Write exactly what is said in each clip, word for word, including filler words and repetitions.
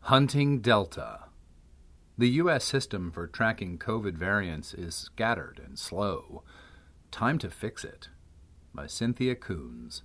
Hunting Delta. The U S system for tracking COVID variants is scattered and slow. Time to fix it. By Cynthia Coons.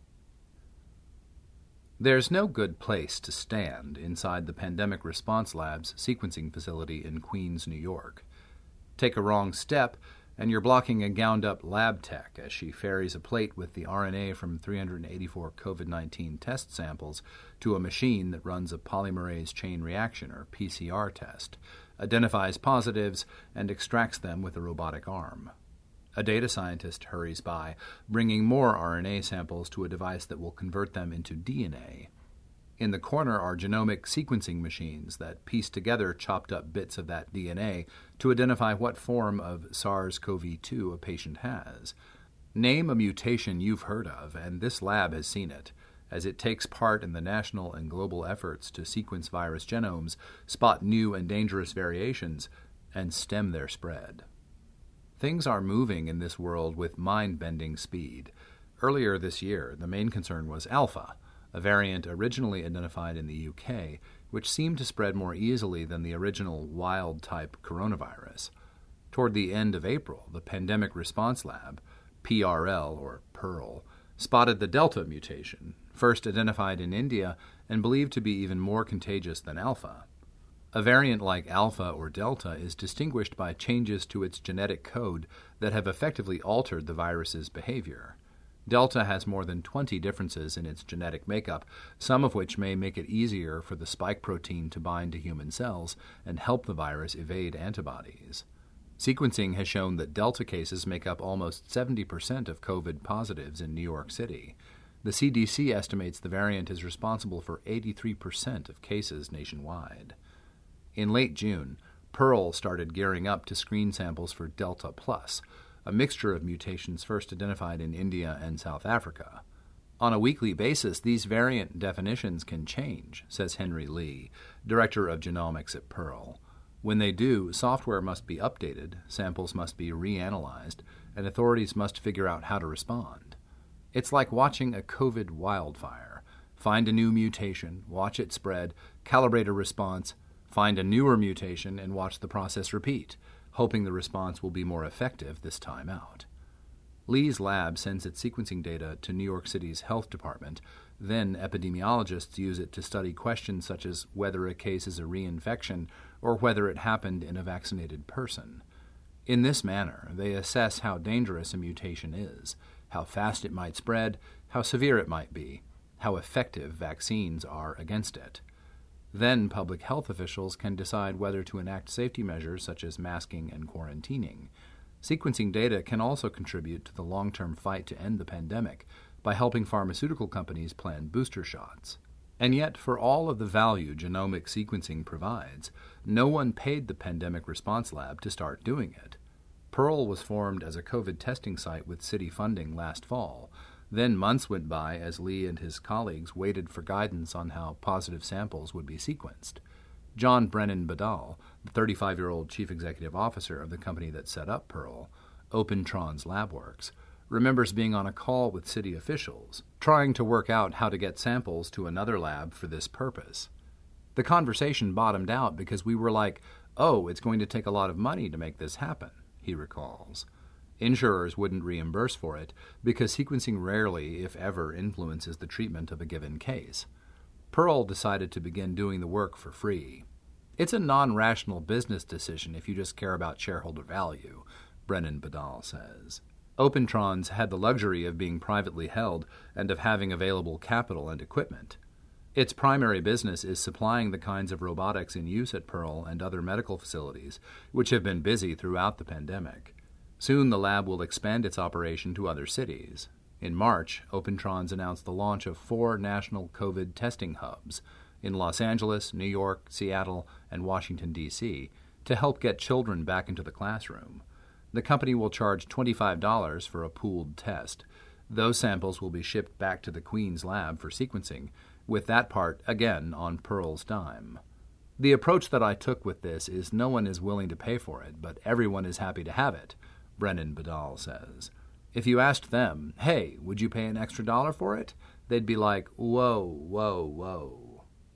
There's no good place to stand inside the Pandemic Response Lab's sequencing facility in Queens, New York. Take a wrong step, and you're blocking a gowned-up lab tech as she ferries a plate with the R N A from three hundred eighty-four COVID nineteen test samples to a machine that runs a polymerase chain reaction, or P C R test, identifies positives, and extracts them with a robotic arm. A data scientist hurries by, bringing more R N A samples to a device that will convert them into D N A. In the corner are genomic sequencing machines that piece together chopped-up bits of that D N A to identify what form of SARS-C o V two a patient has. Name a mutation you've heard of, and this lab has seen it, as it takes part in the national and global efforts to sequence virus genomes, spot new and dangerous variations, and stem their spread. Things are moving in this world with mind-bending speed. Earlier this year, the main concern was Alpha, a variant originally identified in the U K, which seemed to spread more easily than the original wild-type coronavirus. Toward the end of April, the Pandemic Response Lab, P R L or Pearl, spotted the Delta mutation, first identified in India and believed to be even more contagious than Alpha. A variant like Alpha or Delta is distinguished by changes to its genetic code that have effectively altered the virus's behavior. Delta has more than twenty differences in its genetic makeup, some of which may make it easier for the spike protein to bind to human cells and help the virus evade antibodies. Sequencing has shown that Delta cases make up almost seventy percent of COVID positives in New York City. The C D C estimates the variant is responsible for eighty-three percent of cases nationwide. In late June, Pearl started gearing up to screen samples for Delta Plus, a mixture of mutations first identified in India and South Africa. On a weekly basis, these variant definitions can change, says Henry Lee, Director of Genomics at Pearl. When they do, software must be updated, samples must be reanalyzed, and authorities must figure out how to respond. It's like watching a COVID wildfire. Find a new mutation, watch it spread, calibrate a response, find a newer mutation, and watch the process repeat, hoping the response will be more effective this time out. Lee's lab sends its sequencing data to New York City's health department. Then epidemiologists use it to study questions such as whether a case is a reinfection or whether it happened in a vaccinated person. In this manner, they assess how dangerous a mutation is, how fast it might spread, how severe it might be, how effective vaccines are against it. Then public health officials can decide whether to enact safety measures such as masking and quarantining. Sequencing data can also contribute to the long-term fight to end the pandemic by helping pharmaceutical companies plan booster shots. And yet, for all of the value genomic sequencing provides, no one paid the Pandemic Response Lab to start doing it. Pearl was formed as a COVID testing site with city funding last fall. Then months went by as Lee and his colleagues waited for guidance on how positive samples would be sequenced. John Brennan Badal, the thirty-five-year-old chief executive officer of the company that set up Pearl, OpenTrons LabWorks, remembers being on a call with city officials, trying to work out how to get samples to another lab for this purpose. The conversation bottomed out because we were like, oh, it's going to take a lot of money to make this happen, he recalls. Insurers wouldn't reimburse for it because sequencing rarely, if ever, influences the treatment of a given case. Pearl decided to begin doing the work for free. It's a non-rational business decision if you just care about shareholder value, Brennan Badal says. OpenTrons had the luxury of being privately held and of having available capital and equipment. Its primary business is supplying the kinds of robotics in use at Pearl and other medical facilities, which have been busy throughout the pandemic. Soon the lab will expand its operation to other cities. In March, OpenTrons announced the launch of four national COVID testing hubs in Los Angeles, New York, Seattle, and Washington, D C to help get children back into the classroom. The company will charge twenty-five dollars for a pooled test. Those samples will be shipped back to the Queens lab for sequencing, with that part, again, on Pearl's dime. The approach that I took with this is no one is willing to pay for it, but everyone is happy to have it, Brennan Badal says. If you asked them, hey, would you pay an extra dollar for it? They'd be like, whoa, whoa, whoa.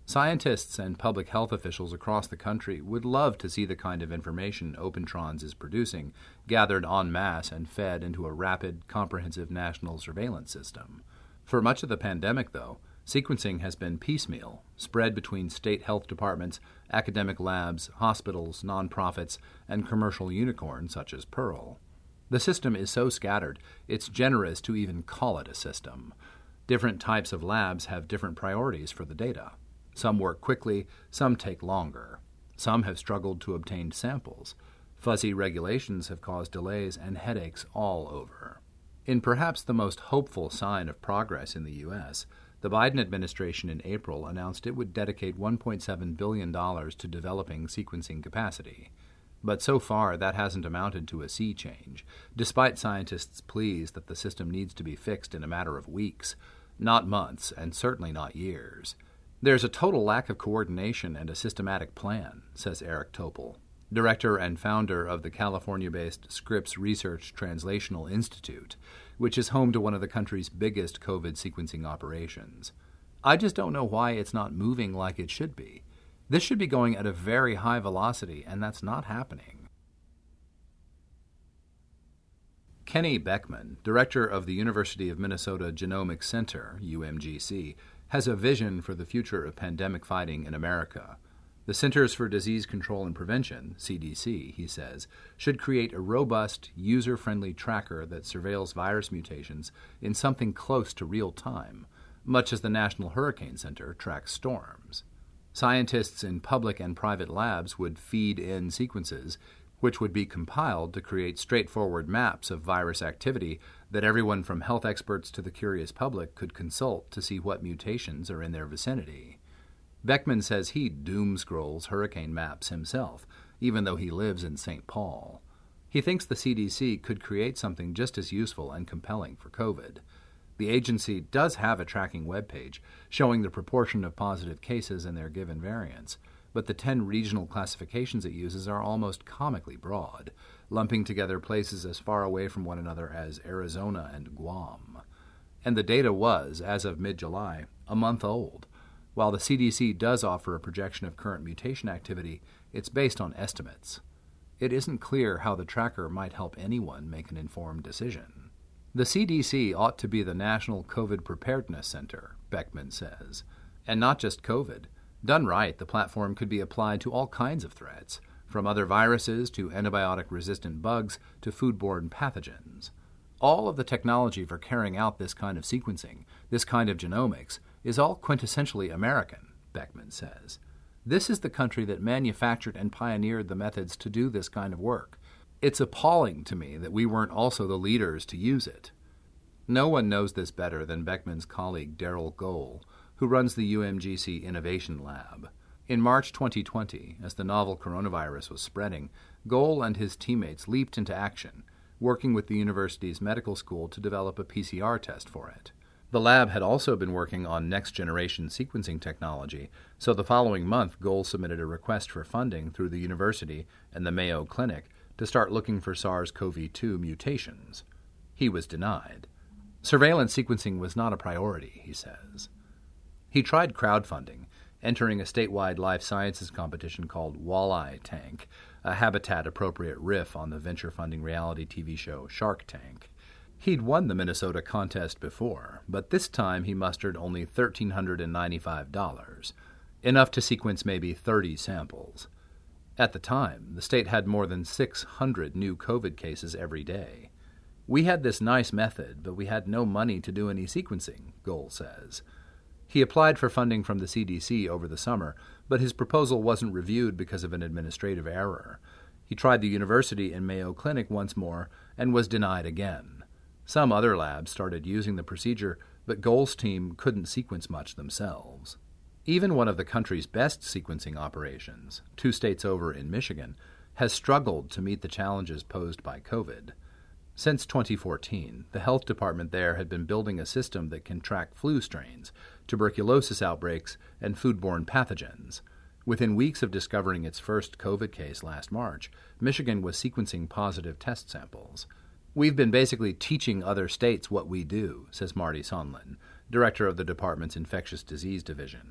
Scientists and public health officials across the country would love to see the kind of information OpenTrons is producing gathered en masse and fed into a rapid, comprehensive national surveillance system. For much of the pandemic, though, sequencing has been piecemeal, spread between state health departments, academic labs, hospitals, nonprofits, and commercial unicorns such as Pearl. The system is so scattered, it's generous to even call it a system. Different types of labs have different priorities for the data. Some work quickly, some take longer. Some have struggled to obtain samples. Fuzzy regulations have caused delays and headaches all over. In perhaps the most hopeful sign of progress in the U S, the Biden administration in April announced it would dedicate one point seven billion dollars to developing sequencing capacity. But so far, that hasn't amounted to a sea change, despite scientists' pleas that the system needs to be fixed in a matter of weeks, not months, and certainly not years. There's a total lack of coordination and a systematic plan, says Eric Topol, director and founder of the California-based Scripps Research Translational Institute, which is home to one of the country's biggest COVID sequencing operations. I just don't know why it's not moving like it should be. This should be going at a very high velocity, and that's not happening. Kenny Beckman, director of the University of Minnesota Genomics Center, U M G C, has a vision for the future of pandemic fighting in America. The Centers for Disease Control and Prevention, C D C, he says, should create a robust, user-friendly tracker that surveils virus mutations in something close to real time, much as the National Hurricane Center tracks storms. Scientists in public and private labs would feed in sequences, which would be compiled to create straightforward maps of virus activity that everyone from health experts to the curious public could consult to see what mutations are in their vicinity. Beckman says he doom-scrolls hurricane maps himself, even though he lives in Saint Paul. He thinks the C D C could create something just as useful and compelling for COVID. The agency does have a tracking webpage showing the proportion of positive cases and their given variants, but the ten regional classifications it uses are almost comically broad, lumping together places as far away from one another as Arizona and Guam. And the data was, as of mid-July, a month old. While the C D C does offer a projection of current mutation activity, it's based on estimates. It isn't clear how the tracker might help anyone make an informed decision. The C D C ought to be the National COVID Preparedness Center, Beckman says. And not just COVID. Done right, the platform could be applied to all kinds of threats, from other viruses to antibiotic-resistant bugs to foodborne pathogens. All of the technology for carrying out this kind of sequencing, this kind of genomics, is all quintessentially American, Beckman says. This is the country that manufactured and pioneered the methods to do this kind of work. It's appalling to me that we weren't also the leaders to use it. No one knows this better than Beckman's colleague Daryl Gohl, who runs the U M G C Innovation Lab. In March twenty twenty, as the novel coronavirus was spreading, Gohl and his teammates leaped into action, working with the university's medical school to develop a P C R test for it. The lab had also been working on next-generation sequencing technology, so the following month Gohl submitted a request for funding through the university and the Mayo Clinic to start looking for SARS-C o V two mutations. He was denied. Surveillance sequencing was not a priority, he says. He tried crowdfunding, entering a statewide life sciences competition called Walleye Tank, a habitat-appropriate riff on the venture-funding reality T V show Shark Tank. He'd won the Minnesota contest before, but this time he mustered only one thousand three hundred ninety-five dollars, enough to sequence maybe thirty samples. At the time, the state had more than six hundred new COVID cases every day. We had this nice method, but we had no money to do any sequencing, Gohl says. He applied for funding from the C D C over the summer, but his proposal wasn't reviewed because of an administrative error. He tried the university and Mayo Clinic once more and was denied again. Some other labs started using the procedure, but Gohl's team couldn't sequence much themselves. Even one of the country's best sequencing operations, two states over in Michigan, has struggled to meet the challenges posed by COVID. Since twenty fourteen, the health department there had been building a system that can track flu strains, tuberculosis outbreaks, and foodborne pathogens. Within weeks of discovering its first COVID case last March, Michigan was sequencing positive test samples. We've been basically teaching other states what we do, says Marty Sonlin, director of the department's infectious disease division.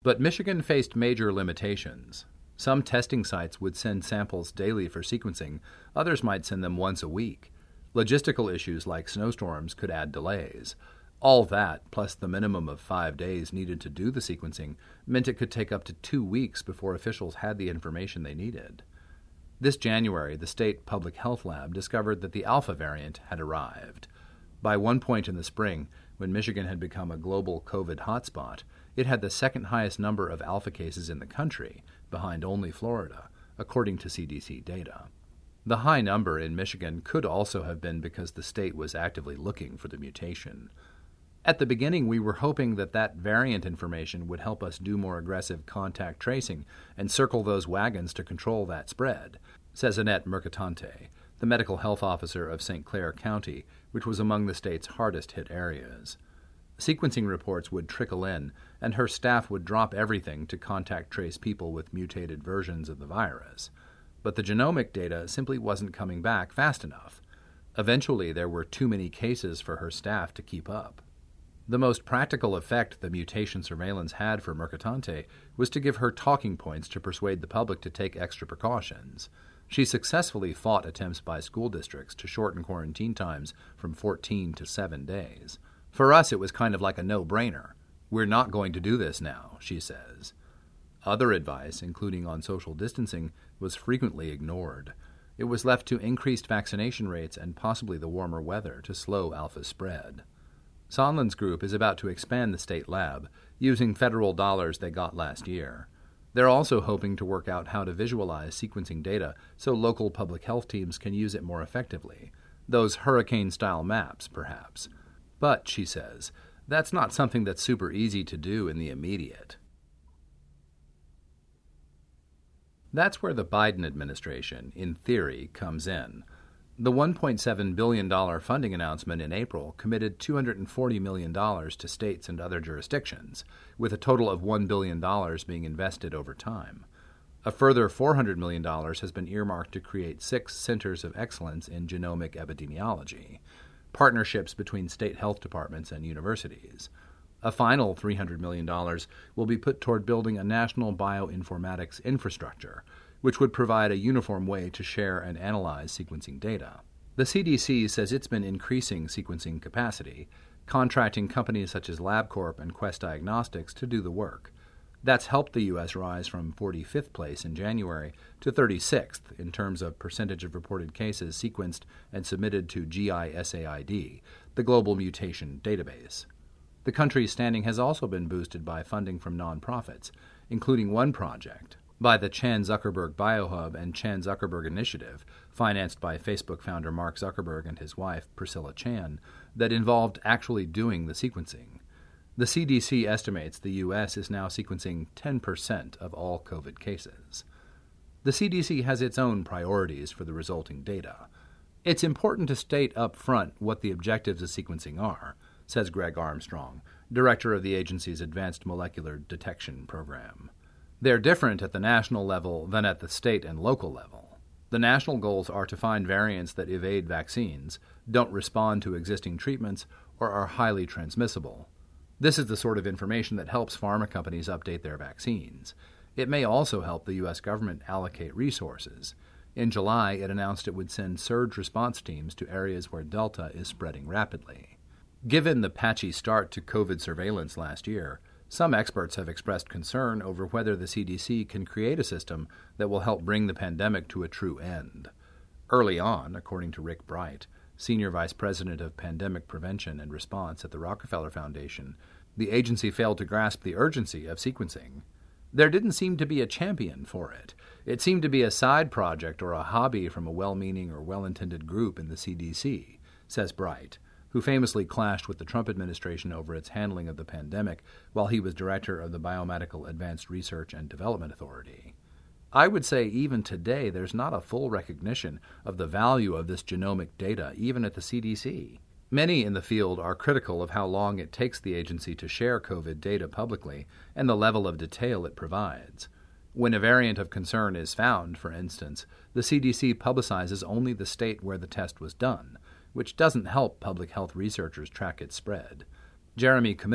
But Michigan faced major limitations. Some testing sites would send samples daily for sequencing, others might send them once a week. Logistical issues like snowstorms could add delays. All that, plus the minimum of five days needed to do the sequencing, meant it could take up to two weeks before officials had the information they needed. This January, the state public health lab discovered that the Alpha variant had arrived. By one point in the spring, when Michigan had become a global COVID hotspot, it had the second highest number of Alpha cases in the country, behind only Florida, according to C D C data. The high number in Michigan could also have been because the state was actively looking for the mutation. At the beginning, we were hoping that that variant information would help us do more aggressive contact tracing and circle those wagons to control that spread, says Annette Mercatante, the medical health officer of Saint Clair County, which was among the state's hardest-hit areas. Sequencing reports would trickle in, and her staff would drop everything to contact trace people with mutated versions of the virus. But the genomic data simply wasn't coming back fast enough. Eventually, there were too many cases for her staff to keep up. The most practical effect the mutation surveillance had for Mercatante was to give her talking points to persuade the public to take extra precautions. She successfully fought attempts by school districts to shorten quarantine times from fourteen to seven days. For us, it was kind of like a no-brainer. We're not going to do this now, she says. Other advice, including on social distancing, was frequently ignored. It was left to increased vaccination rates and possibly the warmer weather to slow Alpha's spread. Sondland's group is about to expand the state lab, using federal dollars they got last year. They're also hoping to work out how to visualize sequencing data so local public health teams can use it more effectively. Those hurricane-style maps, perhaps. But, she says, that's not something that's super easy to do in the immediate. That's where the Biden administration, in theory, comes in. The one point seven billion dollars funding announcement in April committed two hundred forty million dollars to states and other jurisdictions, with a total of one billion dollars being invested over time. A further four hundred million dollars has been earmarked to create six centers of excellence in genomic epidemiology, partnerships between state health departments and universities. A final three hundred million dollars will be put toward building a national bioinformatics infrastructure, which would provide a uniform way to share and analyze sequencing data. The C D C says it's been increasing sequencing capacity, contracting companies such as LabCorp and Quest Diagnostics to do the work. That's helped the U S rise from forty-fifth place in January to thirty-sixth in terms of percentage of reported cases sequenced and submitted to G I S A I D, the Global Mutation Database. The country's standing has also been boosted by funding from nonprofits, including one project by the Chan Zuckerberg BioHub and Chan Zuckerberg Initiative, financed by Facebook founder Mark Zuckerberg and his wife, Priscilla Chan, that involved actually doing the sequencing. The C D C estimates the U S is now sequencing ten percent of all COVID cases. The C D C has its own priorities for the resulting data. It's important to state up front what the objectives of sequencing are, says Greg Armstrong, director of the agency's Advanced Molecular Detection Program. They're different at the national level than at the state and local level. The national goals are to find variants that evade vaccines, don't respond to existing treatments, or are highly transmissible. This is the sort of information that helps pharma companies update their vaccines. It may also help the U S government allocate resources. In July, it announced it would send surge response teams to areas where Delta is spreading rapidly. Given the patchy start to COVID surveillance last year, some experts have expressed concern over whether the C D C can create a system that will help bring the pandemic to a true end. Early on, according to Rick Bright, Senior Vice President of Pandemic Prevention and Response at the Rockefeller Foundation, the agency failed to grasp the urgency of sequencing. There didn't seem to be a champion for it. It seemed to be a side project or a hobby from a well-meaning or well-intended group in the C D C, says Bright, who famously clashed with the Trump administration over its handling of the pandemic while he was director of the Biomedical Advanced Research and Development Authority. I would say even today there's not a full recognition of the value of this genomic data, even at the C D C. Many in the field are critical of how long it takes the agency to share COVID data publicly and the level of detail it provides. When a variant of concern is found, for instance, the C D C publicizes only the state where the test was done, which doesn't help public health researchers track its spread. Jeremy Camille,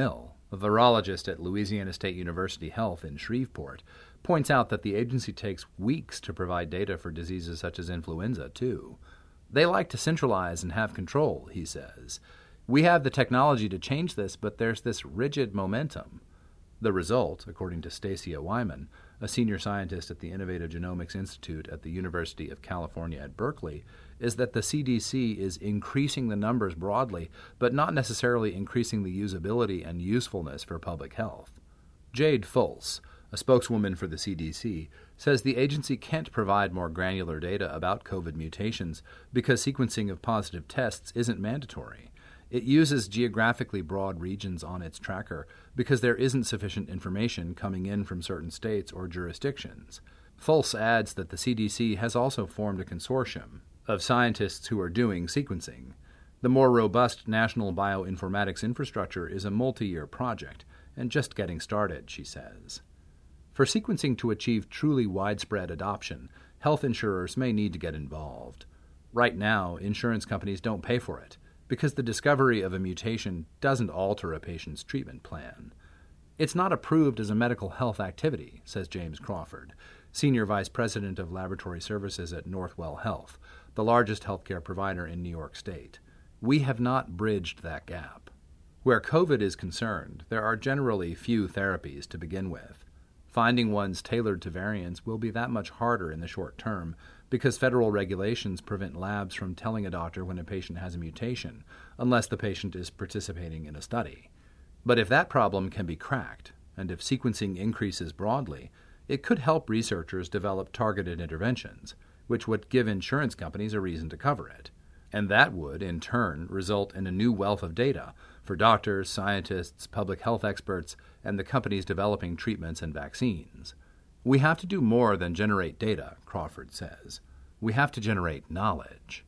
A virologist at Louisiana State University Health in Shreveport points out that the agency takes weeks to provide data for diseases such as influenza, too. They like to centralize and have control, he says. We have the technology to change this, but there's this rigid momentum. The result, according to Stacia Wyman, a senior scientist at the Innovative Genomics Institute at the University of California at Berkeley, is that the C D C is increasing the numbers broadly, but not necessarily increasing the usability and usefulness for public health. Jade Fultz, a spokeswoman for the C D C, says the agency can't provide more granular data about COVID mutations because sequencing of positive tests isn't mandatory. It uses geographically broad regions on its tracker because there isn't sufficient information coming in from certain states or jurisdictions. Fultz adds that the C D C has also formed a consortium of scientists who are doing sequencing. The more robust national bioinformatics infrastructure is a multi-year project and just getting started, she says. For sequencing to achieve truly widespread adoption, health insurers may need to get involved. Right now, insurance companies don't pay for it, because the discovery of a mutation doesn't alter a patient's treatment plan. It's not approved as a medical health activity, says James Crawford, Senior Vice President of Laboratory Services at Northwell Health, the largest healthcare provider in New York State. We have not bridged that gap. Where COVID is concerned, there are generally few therapies to begin with. Finding ones tailored to variants will be that much harder in the short term because federal regulations prevent labs from telling a doctor when a patient has a mutation, unless the patient is participating in a study. But if that problem can be cracked, and if sequencing increases broadly, it could help researchers develop targeted interventions, which would give insurance companies a reason to cover it. And that would, in turn, result in a new wealth of data for doctors, scientists, public health experts, and the companies developing treatments and vaccines. We have to do more than generate data, Crawford says. We have to generate knowledge.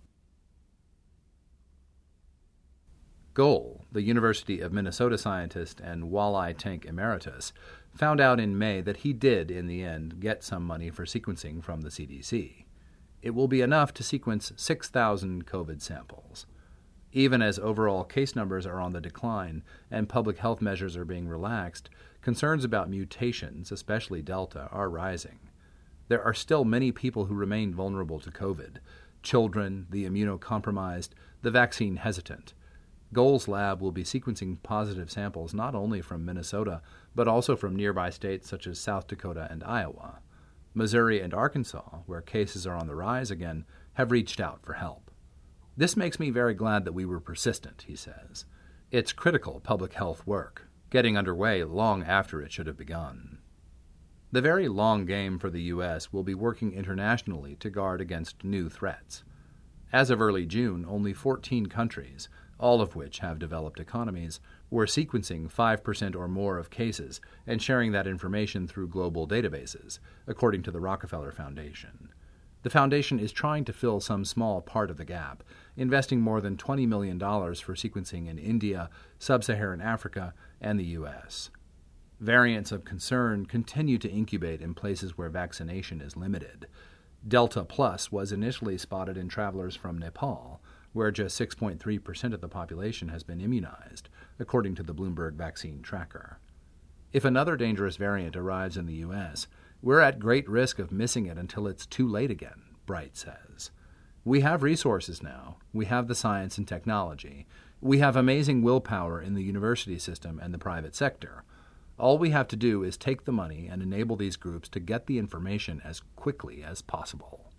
Goel, the University of Minnesota scientist and walleye tank emeritus, found out in May that he did, in the end, get some money for sequencing from the C D C. It will be enough to sequence six thousand COVID samples. Even as overall case numbers are on the decline and public health measures are being relaxed, concerns about mutations, especially Delta, are rising. There are still many people who remain vulnerable to COVID: children, the immunocompromised, the vaccine hesitant. Goel's lab will be sequencing positive samples not only from Minnesota, but also from nearby states such as South Dakota and Iowa. Missouri and Arkansas, where cases are on the rise again, have reached out for help. This makes me very glad that we were persistent, he says. It's critical public health work, getting underway long after it should have begun. The very long game for the U S will be working internationally to guard against new threats. As of early June, only fourteen countries, all of which have developed economies, were sequencing five percent or more of cases and sharing that information through global databases, according to the Rockefeller Foundation. The foundation is trying to fill some small part of the gap, investing more than twenty million dollars for sequencing in India, sub-Saharan Africa, and the U S. Variants of concern continue to incubate in places where vaccination is limited. Delta Plus was initially spotted in travelers from Nepal, where just six point three percent of the population has been immunized, according to the Bloomberg Vaccine Tracker. If another dangerous variant arrives in the U S, we're at great risk of missing it until it's too late again, Bright says. We have resources now. We have the science and technology. We have amazing willpower in the university system and the private sector. All we have to do is take the money and enable these groups to get the information as quickly as possible.